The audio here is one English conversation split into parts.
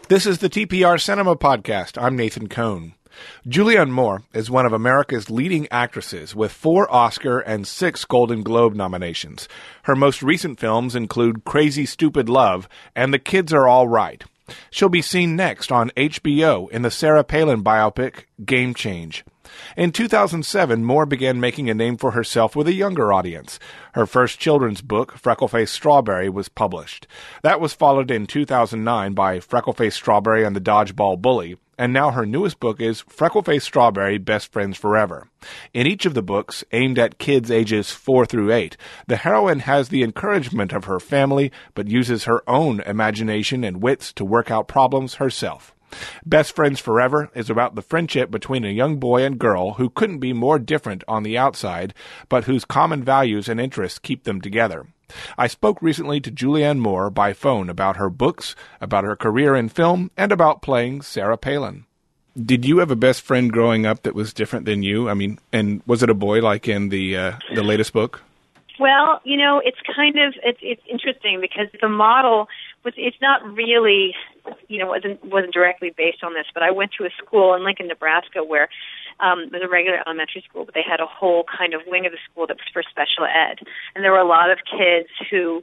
This is the TPR Cinema Podcast. I'm Nathan Cohn. Julianne Moore is one of America's leading actresses with 4 Oscar and 6 Golden Globe nominations. Her most recent films include Crazy Stupid Love and The Kids Are All Right. She'll be seen next on HBO in the Sarah Palin biopic Game Change. In 2007, Moore began making a name for herself with a younger audience. Her first children's book, Freckleface Strawberry, was published. That was followed in 2009 by Freckleface Strawberry and the Dodgeball Bully, and now her newest book is Freckleface Strawberry, Best Friends Forever. In each of the books, aimed at kids ages 4 through 8, the heroine has the encouragement of her family, but uses her own imagination and wits to work out problems herself. Best Friends Forever is about the friendship between a young boy and girl who couldn't be more different on the outside, but whose common values and interests keep them together. I spoke recently to Julianne Moore by phone about her books, about her career in film, and about playing Sarah Palin. Did you have a best friend growing up that was different than you? I mean, and was it a boy like in the latest book? Well, you know, it's interesting because the model it's not really, you know, wasn't directly based on this, but I went to a school in Lincoln, Nebraska where it was a regular elementary school, but they had a whole kind of wing of the school that was for special ed. And there were a lot of kids who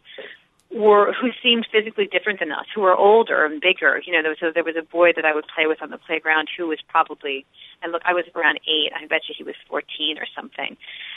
seemed physically different than us, who were older and bigger. You know, there was a boy that I would play with on the playground who was probably, and look, I was around 8. I bet you he was 14 or something.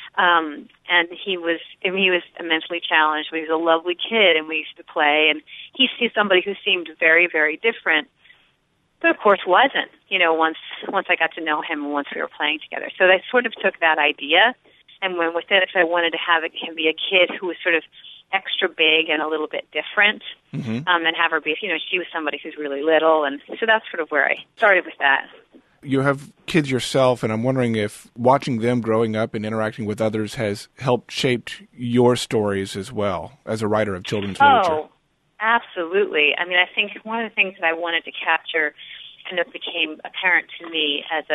And he was immensely challenged. He was a lovely kid, and we used to play. And he sees somebody who seemed very, very different, but of course wasn't. You know, once I got to know him and once we were playing together, so I sort of took that idea and went with it. So I wanted to have him be a kid who was sort of extra big and a little bit different, and have her be, you know, she was somebody who's really little, and so that's sort of where I started with that. You have kids yourself, and I'm wondering if watching them growing up and interacting with others has helped shape your stories as well as a writer of children's literature. Oh, absolutely. I mean, I think one of the things that I wanted to capture and that became apparent to me as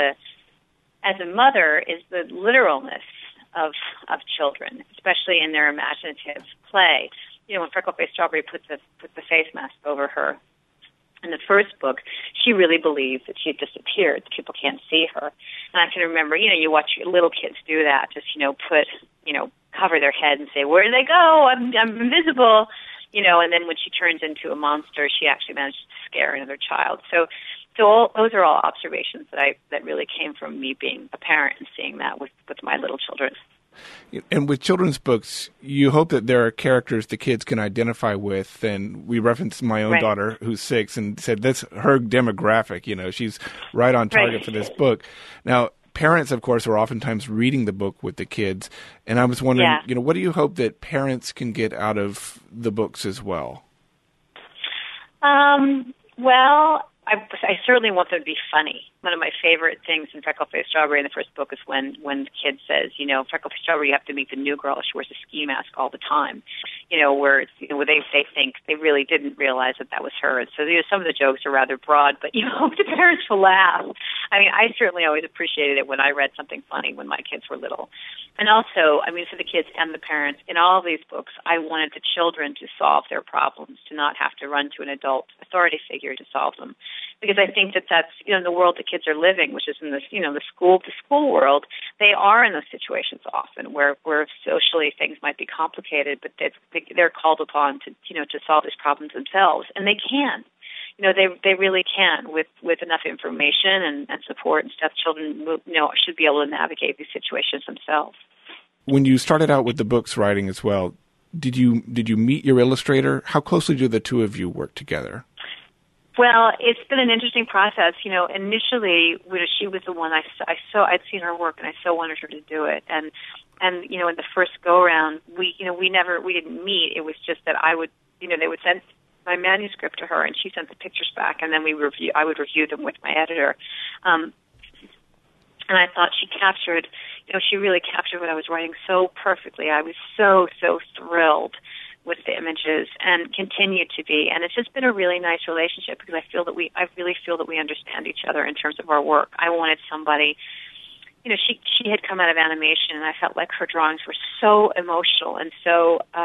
a mother is the literalness of children, especially in their imaginative play. You know, when Freckleface Strawberry put the face mask over her in the first book, she really believed that she had disappeared. People can't see her. And I can remember, you know, you watch little kids do that, just, you know, cover their head and say, where did they go? I'm invisible. You know, and then when she turns into a monster, she actually managed to scare another child. So those are all observations that really came from me being a parent and seeing that with my little children. And with children's books, you hope that there are characters the kids can identify with. And we referenced my own daughter, who's 6, and said that's her demographic. You know, she's right on target for this book. Now, parents, of course, are oftentimes reading the book with the kids. And I was wondering, you know, what do you hope that parents can get out of the books as well? Well, I certainly want them to be funny. One of my favorite things in Freckleface Strawberry in the first book is when the kid says, you know, Freckleface Strawberry, you have to meet the new girl. She wears a ski mask all the time. You know, where they think they really didn't realize that was her. And so, you know, some of the jokes are rather broad, but you hope the parents will laugh. I mean, I certainly always appreciated it when I read something funny when my kids were little. And also, I mean, for the kids and the parents, in all of these books, I wanted the children to solve their problems, to not have to run to an adult authority figure to solve them. Because I think that's, you know, in the world the kids are living, which is in this, you know, the school world, they are in those situations often where socially things might be complicated, but they're called upon to, you know, to solve these problems themselves. And they can. You know, they really can with enough information and support and stuff. Children, you know, should be able to navigate these situations themselves. When you started out with the books writing as well, did you meet your illustrator? How closely do the two of you work together? Well, it's been an interesting process. You know, initially, she was the one I'd seen her work, and I so wanted her to do it. And you know, in the first go around, we didn't meet. It was just that I would, you know, they would send my manuscript to her, and she sent the pictures back, and then I would review them with my editor. And I thought she really captured what I was writing so perfectly. I was so thrilled with the images and continue to be. And it's just been a really nice relationship because I really feel that we understand each other in terms of our work. I wanted somebody, you know, she had come out of animation, and I felt like her drawings were so emotional and so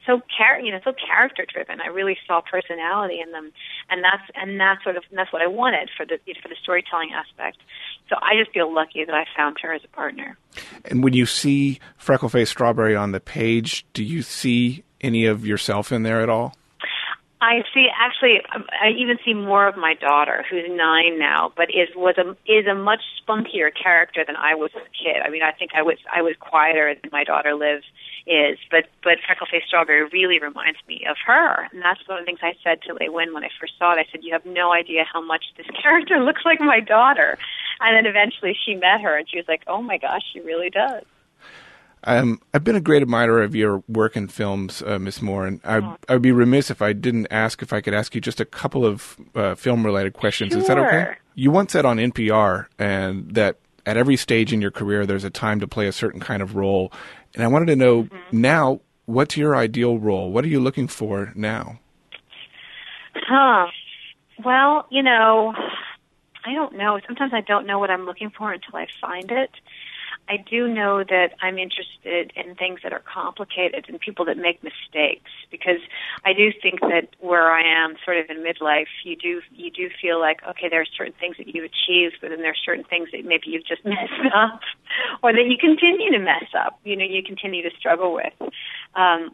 so character driven. I really saw personality in them, and that's what I wanted for the storytelling aspect. So I just feel lucky that I found her as a partner. And when you see Freckle-Faced Strawberry on the page, do you see any of yourself in there at all? I even see more of my daughter, who's 9 now, but is a much spunkier character than I was as a kid. I mean, I think I was quieter than my daughter but Freckle-Faced Strawberry really reminds me of her, and that's one of the things I said to Lei Win when I first saw it. I said, "You have no idea how much this character looks like my daughter," and then eventually she met her, and she was like, "Oh my gosh, she really does." I've been a great admirer of your work in films, Miss Moore, and I'd be remiss if I didn't ask if I could ask you just a couple of film-related questions. Sure. Is that okay? You once said on NPR and that at every stage in your career there's a time to play a certain kind of role, and I wanted to know now, what's your ideal role? What are you looking for now? Well, I don't know. Sometimes I don't know what I'm looking for until I find it. I do know that I'm interested in things that are complicated and people that make mistakes, because I do think that where I am sort of in midlife, you do feel like, okay, there are certain things that you've achieved, but then there are certain things that maybe you've just messed up or that you continue to mess up, you continue to struggle with. I'm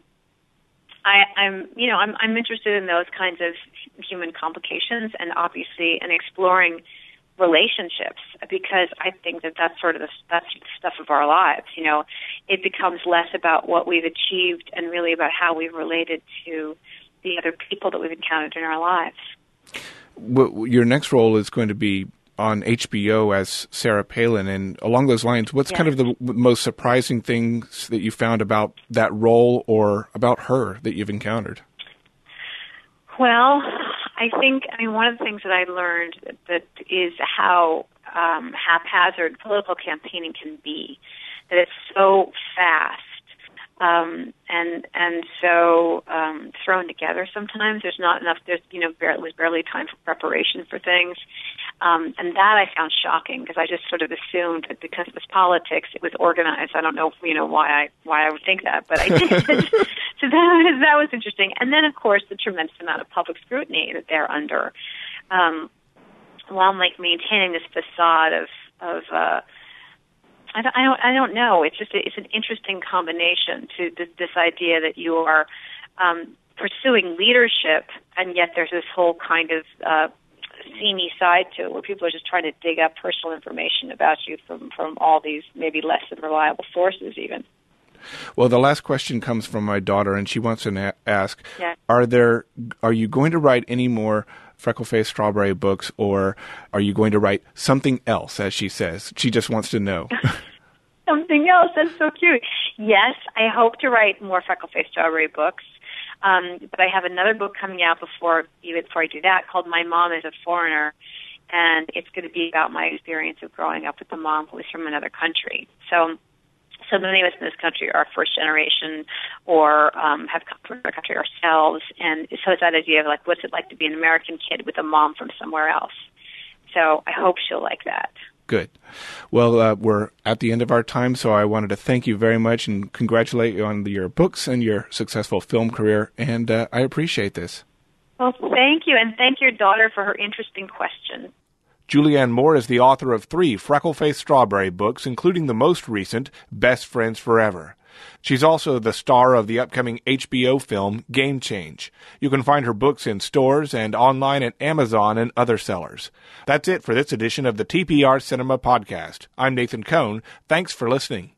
interested in those kinds of human complications and obviously in exploring relationships, because I think that's sort of that's the stuff of our lives. It becomes less about what we've achieved and really about how we've related to the other people that we've encountered in our lives. Well, your next role is going to be on HBO as Sarah Palin, and along those lines, what's kind of the most surprising things that you found about that role or about her that you've encountered? Well, I think one of the things that I learned that is how haphazard political campaigning can be, that it's so fast and so thrown together. Sometimes there's not enough. There's was barely time for preparation for things, and that I found shocking, because I just sort of assumed that because it was politics, it was organized. I don't know why I would think that, but I did. So that was interesting. And then, of course, the tremendous amount of public scrutiny that they're under, while maintaining this facade of I don't know. It's an interesting combination to this idea that you are pursuing leadership, and yet there's this whole kind of seamy side to it, where people are just trying to dig up personal information about you from all these maybe less than reliable sources, even. Well, the last question comes from my daughter, and she wants to ask, are you going to write any more Freckle-Faced Strawberry books, or are you going to write something else, as she says? She just wants to know. Something else? That's so cute. Yes, I hope to write more Freckle-Faced Strawberry books, but I have another book coming out before I do that, called My Mom is a Foreigner, and it's going to be about my experience of growing up with a mom who was from another country. So many of us in this country are first generation or have come from our country ourselves. And so it's that idea of what's it like to be an American kid with a mom from somewhere else. So I hope she'll like that. Good. Well, we're at the end of our time, so I wanted to thank you very much and congratulate you on your books and your successful film career. And I appreciate this. Well, thank you. And thank your daughter for her interesting question. Julianne Moore is the author of 3 Freckle-Faced Strawberry books, including the most recent, Best Friends Forever. She's also the star of the upcoming HBO film, Game Change. You can find her books in stores and online at Amazon and other sellers. That's it for this edition of the TPR Cinema Podcast. I'm Nathan Cohn. Thanks for listening.